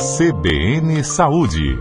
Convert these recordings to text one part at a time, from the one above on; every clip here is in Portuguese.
CBN Saúde.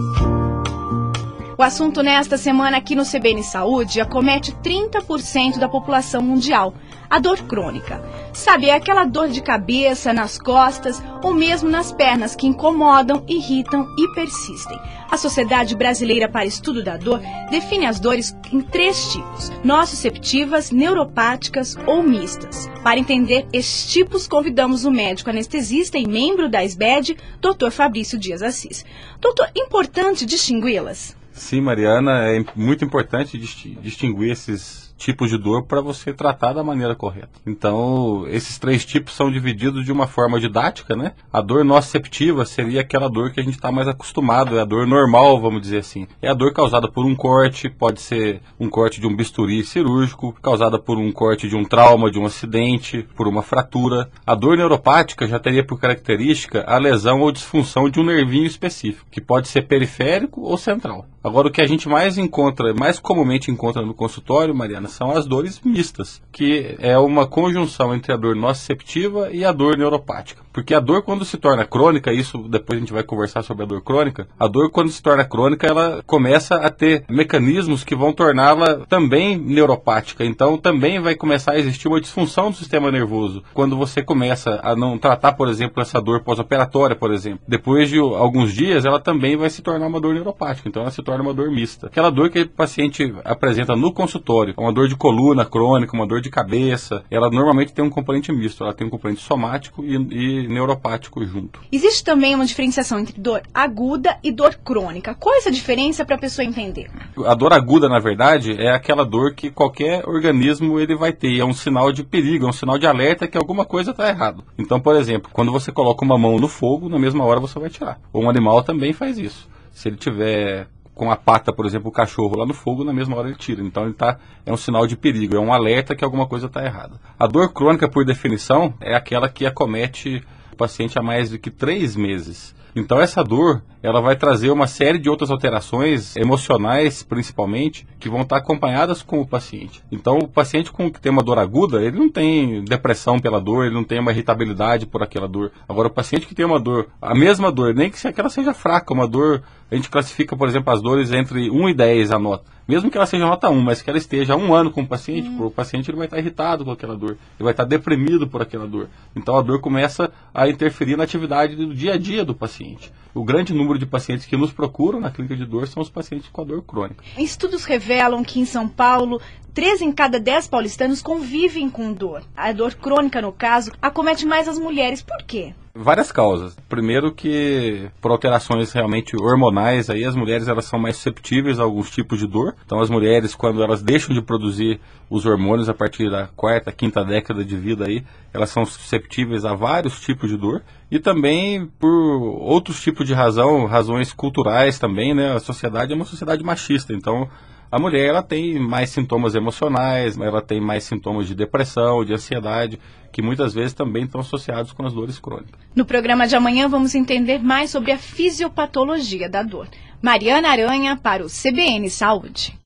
O assunto nesta semana aqui no CBN Saúde acomete 30% da população mundial, a dor crônica. Sabe, é aquela dor de cabeça, nas costas ou mesmo nas pernas que incomodam, irritam e persistem. A Sociedade Brasileira para Estudo da Dor define as dores em 3 tipos: nociceptivas, neuropáticas ou mistas. Para entender estes tipos, convidamos o médico anestesista e membro da SBED, Dr. Fabrício Dias Assis. Doutor, importante distingui-las? Sim, Mariana, é muito importante distinguir esses tipos de dor para você tratar da maneira correta. Então, esses 3 tipos são divididos de uma forma didática, né? A dor nociceptiva seria aquela dor que a gente está mais acostumado, é a dor normal, vamos dizer assim. É a dor causada por um corte, pode ser um corte de um bisturi cirúrgico, causada por um corte de um trauma, de um acidente, por uma fratura. A dor neuropática já teria por característica a lesão ou disfunção de um nervinho específico, que pode ser periférico ou central. Agora, o que a gente mais comumente encontra no consultório, Mariana, são as dores mistas, que é uma conjunção entre a dor nociceptiva e a dor neuropática. Porque a dor, quando se torna crônica, isso depois a gente vai conversar sobre a dor crônica, a dor, quando se torna crônica, ela começa a ter mecanismos que vão torná-la também neuropática. Então, também vai começar a existir uma disfunção do sistema nervoso. Quando você começa a não tratar, por exemplo, essa dor pós-operatória, por exemplo, depois de alguns dias, ela também vai se tornar uma dor neuropática. Então, ela se torna uma dor mista. Aquela dor que o paciente apresenta no consultório, uma dor de coluna crônica, uma dor de cabeça, ela normalmente tem um componente misto. Ela tem um componente somático e neuropático junto. Existe também uma diferenciação entre dor aguda e dor crônica. Qual é essa diferença para a pessoa entender? A dor aguda, na verdade, é aquela dor que qualquer organismo ele vai ter. É um sinal de perigo, é um sinal de alerta que alguma coisa está errado. Então, por exemplo, quando você coloca uma mão no fogo, na mesma hora você vai tirar. Ou um animal também faz isso. Se ele tiver com a pata, por exemplo, o cachorro lá no fogo, na mesma hora ele tira. Então é um sinal de perigo, é um alerta que alguma coisa está errada. A dor crônica, por definição, é aquela que acomete o paciente há mais do que 3 meses. Então essa dor, ela vai trazer uma série de outras alterações emocionais, principalmente, que vão estar acompanhadas com o paciente. Então o paciente que tem uma dor aguda, ele não tem depressão pela dor, ele não tem uma irritabilidade por aquela dor. Agora o paciente que tem uma dor, a mesma dor, nem que aquela seja fraca, uma dor, a gente classifica, por exemplo, as dores entre 1 e 10 a nota. Mesmo que ela seja nota 1, mas que ela esteja há 1 ano com o paciente, o paciente ele vai estar irritado com aquela dor, ele vai estar deprimido por aquela dor. Então a dor começa a interferir na atividade do dia a dia do paciente. O grande número de pacientes que nos procuram na clínica de dor são os pacientes com a dor crônica. Estudos revelam que em São Paulo, 3 em cada 10 paulistanos convivem com dor. A dor crônica, no caso, acomete mais as mulheres. Por quê? Várias causas. Primeiro que por alterações realmente hormonais, aí as mulheres elas são mais susceptíveis a alguns tipos de dor. Então as mulheres, quando elas deixam de produzir os hormônios a partir da 4ª, 5ª década de vida, aí, elas são susceptíveis a vários tipos de dor. E também por outros tipos de razões culturais também, né? A sociedade é uma sociedade machista, então a mulher ela tem mais sintomas emocionais, ela tem mais sintomas de depressão, de ansiedade, que muitas vezes também estão associados com as dores crônicas. No programa de amanhã vamos entender mais sobre a fisiopatologia da dor. Mariana Aranha para o CBN Saúde.